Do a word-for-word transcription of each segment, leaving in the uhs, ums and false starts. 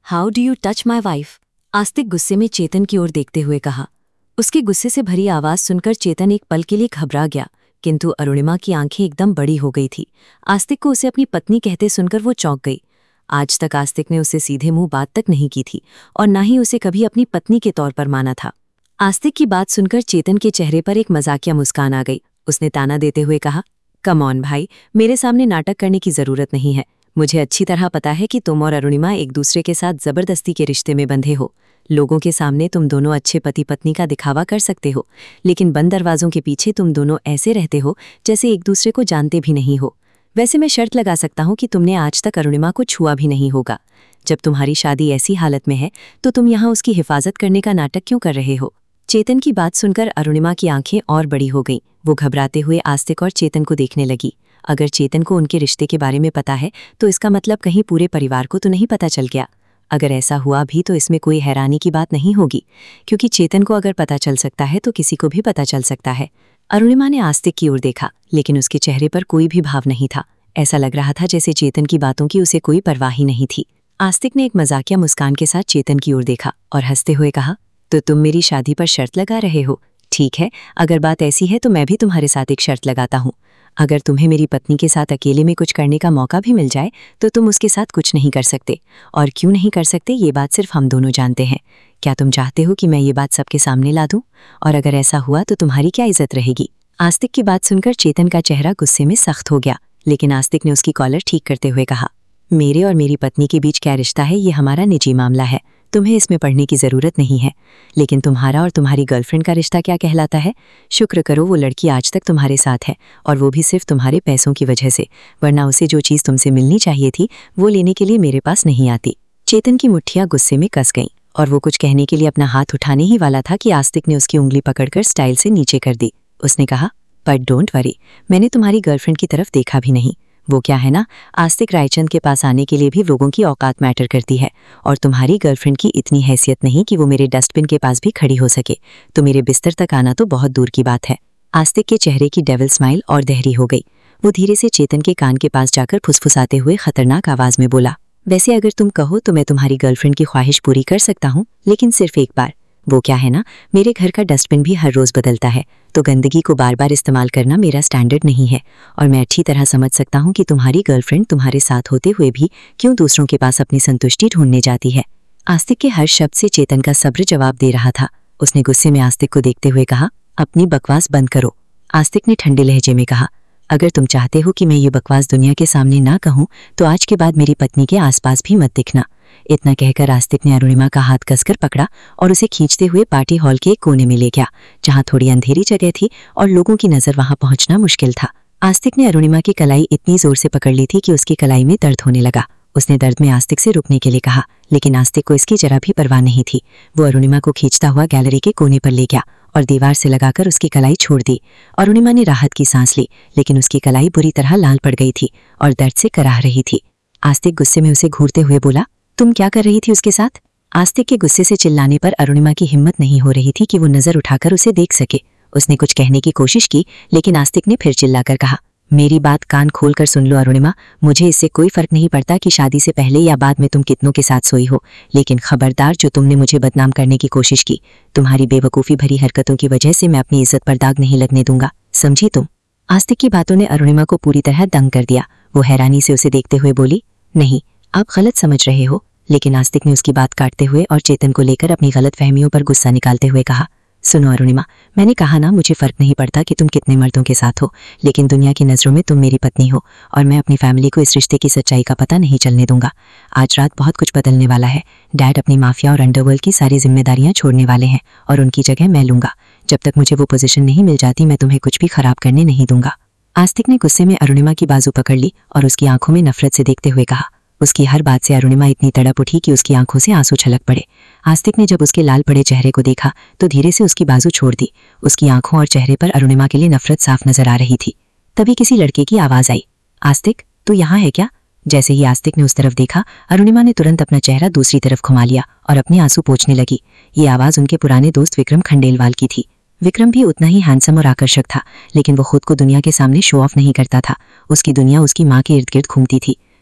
How do you touch my wife? Astik गुस्से में चेतन की ओर देखते हुए कहा। उसके गुस्से से भरी आवाज सुनकर चेतन एक पल के लिए घबरा गया, किंतु अरुणिमा की आंखें एकदम बड़ी हो गई थी। आस्तिक को उसे अपनी पत्नी कहते सुनकर वो चौंक गई। आज तक आस्तिक ने उसे सीधे मुंह बात तक नहीं की थी और ना ही उसे कभी अपनी पत्नी के तौर पर माना था। आस्तिक की बात सुनकर चेतन के चेहरे पर एक मजाकिया मुस्कान आ गई। उसने ताना देते हुए कहा, कम ऑन भाई, मेरे सामने नाटक करने की जरूरत नहीं है। मुझे अच्छी तरह पता है कि तुम और अरुणिमा एक दूसरे के साथ जबरदस्ती के रिश्ते में बंधे हो। लोगों के सामने तुम दोनों अच्छे पति पत्नी का दिखावा कर सकते हो, लेकिन बंद दरवाजों के पीछे तुम दोनों ऐसे रहते हो जैसे एक दूसरे को जानते भी नहीं हो। वैसे मैं शर्त लगा सकता हूँ कि तुमने आज तक अरुणिमा को छुआ भी नहीं होगा। जब तुम्हारी शादी ऐसी हालत में है तो तुम यहाँ उसकी हिफाजत करने का नाटक क्यों कर रहे हो? चेतन की बात सुनकर अरुणिमा की आंखें और बड़ी हो गईं। वो घबराते हुए आस्तिक और चेतन को देखने लगी। अगर चेतन को उनके रिश्ते के बारे में पता है तो इसका मतलब कहीं पूरे परिवार को तो नहीं पता चल गया। अगर ऐसा हुआ भी तो इसमें कोई हैरानी की बात नहीं होगी, क्योंकि चेतन को अगर पता चल सकता है तो किसी को भी पता चल सकता है। अरुणिमा ने आस्तिक की ओर देखा, लेकिन उसके चेहरे पर कोई भी भाव नहीं था। ऐसा लग रहा था जैसे चेतन की बातों की उसे कोई परवाह ही नहीं थी। आस्तिक ने एक मजाकिया मुस्कान के साथ चेतन की ओर देखा और हंसते हुए कहा, तो तुम मेरी शादी पर शर्त लगा रहे हो? ठीक है, अगर बात ऐसी है तो मैं भी तुम्हारे साथ एक शर्त लगाता हूँ। अगर तुम्हें मेरी पत्नी के साथ अकेले में कुछ करने का मौका भी मिल जाए तो तुम उसके साथ कुछ नहीं कर सकते। और क्यों नहीं कर सकते ये बात सिर्फ हम दोनों जानते हैं। क्या तुम चाहते हो कि मैं ये बात सबके सामने ला दूं? और अगर ऐसा हुआ तो तुम्हारी क्या इज्जत रहेगी? आस्तिक की बात सुनकर चेतन का चेहरा गुस्से में सख्त हो गया, लेकिन आस्तिक ने उसकी कॉलर ठीक करते हुए कहा, मेरे और मेरी पत्नी के बीच क्या रिश्ता है ये हमारा निजी मामला है, तुम्हें इसमें पढ़ने की जरूरत नहीं है। लेकिन तुम्हारा और तुम्हारी गर्लफ्रेंड का रिश्ता क्या कहलाता है? शुक्र करो वो लड़की आज तक तुम्हारे साथ है, और वो भी सिर्फ तुम्हारे पैसों की वजह से, वरना उसे जो चीज़ तुमसे मिलनी चाहिए थी वो लेने के लिए मेरे पास नहीं आती। चेतन की मुट्ठियां गुस्से में कस गईं और वो कुछ कहने के लिए अपना हाथ उठाने ही वाला था कि आस्तिक ने उसकी उंगली पकड़कर स्टाइल से नीचे कर दी। उसने कहा, बट डोंट वरी, मैंने तुम्हारी गर्लफ्रेंड की तरफ देखा भी नहीं। वो क्या है ना, आस्तिक रायचंद के पास आने के लिए भी लोगों की औकात मैटर करती है, और तुम्हारी गर्लफ्रेंड की इतनी हैसियत नहीं कि वो मेरे डस्टबिन के पास भी खड़ी हो सके, तो मेरे बिस्तर तक आना तो बहुत दूर की बात है। आस्तिक के चेहरे की डेविल स्माइल और गहरी हो गई। वो धीरे से चेतन के कान के पास जाकर फुसफुसाते हुए खतरनाक आवाज में बोला, वैसे अगर तुम कहो तो मैं तुम्हारी गर्लफ्रेंड की ख्वाहिश पूरी कर सकता हूँ, लेकिन सिर्फ एक बार। वो क्या है ना, मेरे घर का डस्टबिन भी हर रोज बदलता है, तो गंदगी को बार बार इस्तेमाल करना मेरा स्टैंडर्ड नहीं है, और मैं अच्छी तरह समझ सकता हूँ कि तुम्हारी गर्लफ्रेंड तुम्हारे साथ होते हुए भी क्यों दूसरों के पास अपनी संतुष्टि ढूंढने जाती है। आस्तिक के हर शब्द से चेतन का सब्र जवाब दे रहा था। उसने गुस्से में आस्तिक को देखते हुए कहा, अपनी बकवास बंद करो। आस्तिक ने ठंडे लहजे में कहा, अगर तुम चाहते हो कि मैं ये बकवास दुनिया के सामने ना कहूँ तो आज के बाद मेरी पत्नी के आसपास भी मत दिखना। इतना कहकर आस्तिक ने अरुणिमा का हाथ कसकर पकड़ा और उसे खींचते हुए पार्टी हॉल के एक कोने में ले गया, जहां थोड़ी अंधेरी जगह थी और लोगों की नजर वहां पहुंचना मुश्किल था। आस्तिक ने अरुणिमा की कलाई इतनी जोर से पकड़ ली थी कि उसकी कलाई में दर्द होने लगा। उसने दर्द में आस्तिक से रुकने के लिए कहा, लेकिन आस्तिक को इसकी जरा भी परवाह नहीं थी। वो अरुणिमा को खींचता हुआ गैलरी के कोने पर ले गया और दीवार से लगाकर उसकी कलाई छोड़ दी। अरुणिमा ने राहत की सांस ली, लेकिन उसकी कलाई बुरी तरह लाल पड़ गई थी और दर्द से कराह रही थी। आस्तिक गुस्से में उसे घूरते हुए बोला, तुम क्या कर रही थी उसके साथ? आस्तिक के गुस्से से चिल्लाने पर अरुणिमा की हिम्मत नहीं हो रही थी कि वो नजर उठाकर उसे देख सके। उसने कुछ कहने की कोशिश की, लेकिन आस्तिक ने फिर चिल्लाकर कहा, मेरी बात कान खोलकर सुन लो अरुणिमा, मुझे इससे कोई फर्क नहीं पड़ता कि शादी से पहले या बाद में तुम कितनों के साथ सोई हो, लेकिन खबरदार जो तुमने मुझे बदनाम करने की कोशिश की, तुम्हारी बेवकूफ़ी भरी हरकतों की वजह से मैं अपनी इज्जत पर दाग नहीं लगने दूंगा, समझी तुम? आस्तिक की बातों ने अरुणिमा को पूरी तरह दंग कर दिया। वो हैरानी से उसे देखते हुए बोली, नहीं, आप गलत समझ रहे हो। लेकिन आस्तिक ने उसकी बात काटते हुए और चेतन को लेकर अपनी गलत फहमियों पर गुस्सा निकालते हुए कहा, सुनो अरुणिमा, मैंने कहा ना, मुझे फर्क नहीं पड़ता कि तुम कितने मर्दों के साथ हो, लेकिन दुनिया की नज़रों में तुम मेरी पत्नी हो, और मैं अपनी फैमिली को इस रिश्ते की सच्चाई का पता नहीं चलने दूंगा। आज रात बहुत कुछ बदलने वाला है। डैड अपनी माफिया और अंडरवर्ल्ड की सारी जिम्मेदारियां छोड़ने वाले हैं और उनकी जगह मैं लूंगा। जब तक मुझे वो पोजीशन नहीं मिल जाती मैं तुम्हें कुछ भी खराब करने नहीं दूंगा। आस्तिक ने गुस्से में अरुणिमा की बाजू पकड़ ली और उसकी आंखों में नफरत से देखते हुए कहा। उसकी हर बात से अरुणिमा इतनी तड़प उठी कि उसकी आंखों से आंसू छलक पड़े। आस्तिक ने जब उसके लाल पड़े चेहरे को देखा तो धीरे से उसकी बाजू छोड़ दी। उसकी आंखों और चेहरे पर अरुणिमा के लिए नफरत साफ नजर आ रही थी। तभी किसी लड़के की आवाज आई, आस्तिक, तू यहाँ है क्या? जैसे ही आस्तिक ने उस तरफ देखा, अरुणिमा ने तुरंत अपना चेहरा दूसरी तरफ घुमा लिया और अपने आंसू पोंछने लगी। ये आवाज उनके पुराने दोस्त विक्रम खंडेलवाल की थी। विक्रम भी उतना ही हैंडसम और आकर्षक था, लेकिन वो खुद को दुनिया के सामने शो ऑफ नहीं करता था। उसकी दुनिया उसकी माँ के इर्द गिर्द घूमती थी।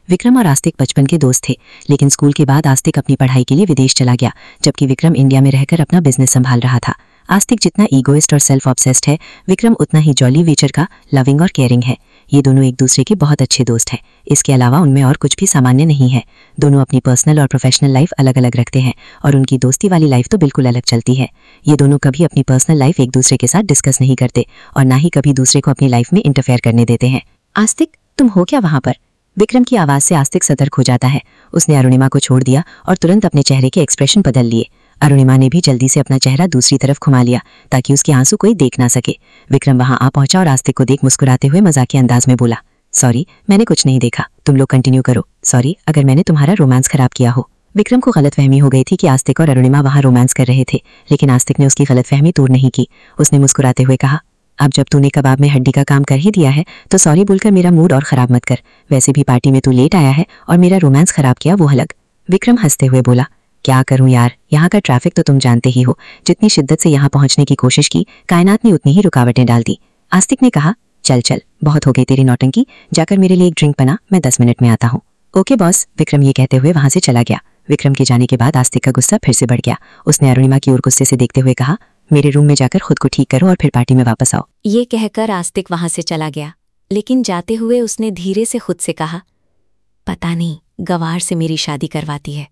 विक्रम और आस्तिक बचपन के दोस्त थे, लेकिन स्कूल के बाद आस्तिक अपनी पढ़ाई के लिए विदेश चला गया, जबकि विक्रम इंडिया में रहकर अपना बिजनेस संभाल रहा था। आस्तिक जितना ईगोइस्ट और सेल्फ ऑब्सेस्ड है, विक्रम उतना ही जॉली नेचर का, लविंग और केयरिंग है। ये दोनों एक दूसरे के बहुत अच्छे दोस्त हैं। इसके अलावा उनमें और कुछ भी सामान्य नहीं है। दोनों अपनी पर्सनल और प्रोफेशनल लाइफ अलग अलग रखते हैं और उनकी दोस्ती वाली लाइफ तो बिल्कुल अलग चलती है। ये दोनों कभी अपनी पर्सनल लाइफ एक दूसरे के साथ डिस्कस नहीं करते और ना ही कभी दूसरे को अपनी लाइफ में इंटरफेयर करने देते हैं। आस्तिक, तुम हो क्या वहां पर? विक्रम की आवाज से आस्तिक सतर्क हो जाता है। उसने अरुणिमा को छोड़ दिया और तुरंत अपने चेहरे के एक्सप्रेशन बदल लिए। अरुणिमा ने भी जल्दी से अपना चेहरा दूसरी तरफ घुमा लिया ताकि उसके आंसू कोई देख ना सके। विक्रम वहां आ पहुंचा और आस्तिक को देख मुस्कुराते हुए मजाकिया अंदाज में बोला, सॉरी, मैंने कुछ नहीं देखा, तुम लोग कंटिन्यू करो। सॉरी अगर मैंने तुम्हारा रोमांस खराब किया हो। विक्रम को गलतफहमी हो गई थी कि आस्तिक और अरुणिमा वहां रोमांस कर रहे थे, लेकिन आस्तिक ने उसकी गलतफहमी दूर नहीं की। उसने मुस्कुराते हुए कहा, अब जब तूने कबाब में हड्डी का काम कर ही दिया है तो सॉरी बोलकर मेरा मूड और खराब मत कर। वैसे भी पार्टी में तू लेट आया है और मेरा रोमांस खराब किया वो अलग। विक्रम हंसते हुए बोला, क्या करूं यार, यहाँ का ट्रैफिक तो तुम जानते ही हो। जितनी शिद्दत से यहाँ पहुंचने की कोशिश की, कायनात ने उतनी ही रुकावटें डाल दी। आस्तिक ने कहा, चल चल बहुत हो गई तेरी नौटंकी, जाकर मेरे लिए एक ड्रिंक बना, मैं दस मिनट में आता हूँ। ओके बॉस, विक्रम ये कहते हुए वहां से चला गया। विक्रम के जाने के बाद आस्तिक का गुस्सा फिर से बढ़ गया। उसने अरुणिमा की ओर गुस्से से देखते हुए कहा, मेरे रूम में जाकर खुद को ठीक करो और फिर पार्टी में वापस आओ। ये कहकर आस्तिक वहां से चला गया, लेकिन जाते हुए उसने धीरे से खुद से कहा, पता नहीं गवार से मेरी शादी करवाती है।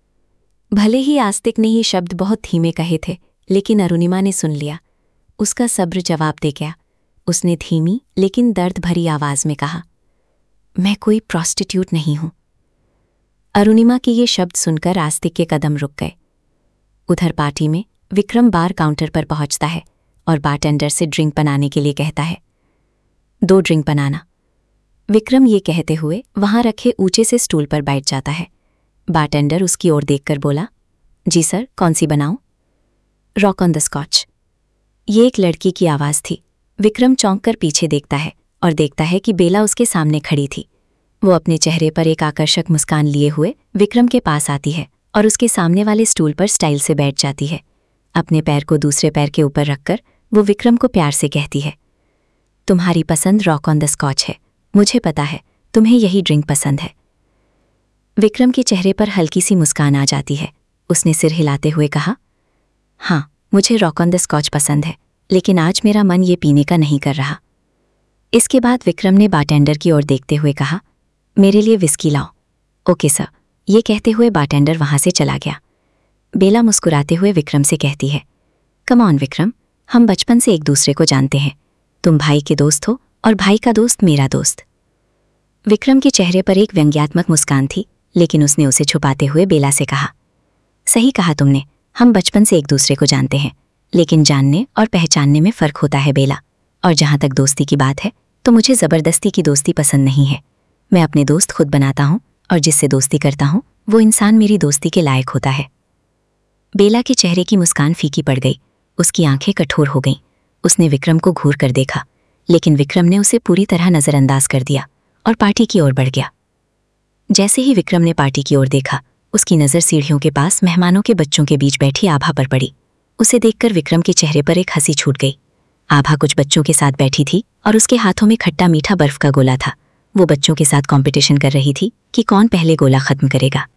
भले ही आस्तिक ने ये शब्द बहुत धीमे कहे थे, लेकिन अरुणिमा ने सुन लिया। उसका सब्र जवाब दे गया। उसने धीमी लेकिन दर्द भरी आवाज में कहा, मैं कोई प्रोस्टिट्यूट नहीं हूं। अरुणिमा के ये शब्द सुनकर आस्तिक के कदम रुक गए। उधर पार्टी में विक्रम बार काउंटर पर पहुंचता है और बारटेंडर से ड्रिंक बनाने के लिए कहता है, दो ड्रिंक बनाना। विक्रम ये कहते हुए वहां रखे ऊंचे से स्टूल पर बैठ जाता है। बारटेंडर उसकी ओर देखकर बोला, जी सर, कौन सी बनाऊं? Rock on the scotch. ये एक लड़की की आवाज थी। विक्रम चौंक कर पीछे देखता है और देखता है कि बेला उसके सामने खड़ी थी। वो अपने चेहरे पर एक आकर्षक मुस्कान लिए हुए विक्रम के पास आती है और उसके सामने वाले स्टूल पर स्टाइल से बैठ जाती है। अपने पैर को दूसरे पैर के ऊपर रखकर वो विक्रम को प्यार से कहती है, तुम्हारी पसंद रॉक ऑन द स्कॉच है, मुझे पता है तुम्हें यही ड्रिंक पसंद है। विक्रम के चेहरे पर हल्की सी मुस्कान आ जाती है। उसने सिर हिलाते हुए कहा, हाँ मुझे रॉक ऑन द स्कॉच पसंद है, लेकिन आज मेरा मन ये पीने का नहीं कर रहा। इसके बाद विक्रम ने बारटेंडर की ओर देखते हुए कहा, मेरे लिए विस्की लाओ। Okay sir. ये कहते हुए बारटेंडर वहां से चला गया। बेला मुस्कुराते हुए विक्रम से कहती है, कम ऑन विक्रम, हम बचपन से एक दूसरे को जानते हैं। तुम भाई के दोस्त हो और भाई का दोस्त मेरा दोस्त। विक्रम के चेहरे पर एक व्यंग्यात्मक मुस्कान थी, लेकिन उसने उसे छुपाते हुए बेला से कहा, सही कहा तुमने, हम बचपन से एक दूसरे को जानते हैं, लेकिन जानने और पहचानने में फ़र्क होता है बेला। और जहाँ तक दोस्ती की बात है तो मुझे ज़बरदस्ती की दोस्ती पसंद नहीं है। मैं अपने दोस्त खुद बनाता हूँ और जिससे दोस्ती करता हूँ वो इंसान मेरी दोस्ती के लायक होता है। बेला के चेहरे की मुस्कान फीकी पड़ गई। उसकी आंखें कठोर हो गईं। उसने विक्रम को घूर कर देखा, लेकिन विक्रम ने उसे पूरी तरह नज़रअंदाज कर दिया और पार्टी की ओर बढ़ गया। जैसे ही विक्रम ने पार्टी की ओर देखा, उसकी नज़र सीढ़ियों के पास मेहमानों के बच्चों के बीच बैठी आभा पर पड़ी। उसे देखकर विक्रम के चेहरे पर एक हंसी छूट गई। आभा कुछ बच्चों के साथ बैठी थी और उसके हाथों में खट्टा मीठा बर्फ का गोला था। वो बच्चों के साथ कंपटीशन कर रही थी कि कौन पहले गोला खत्म करेगा।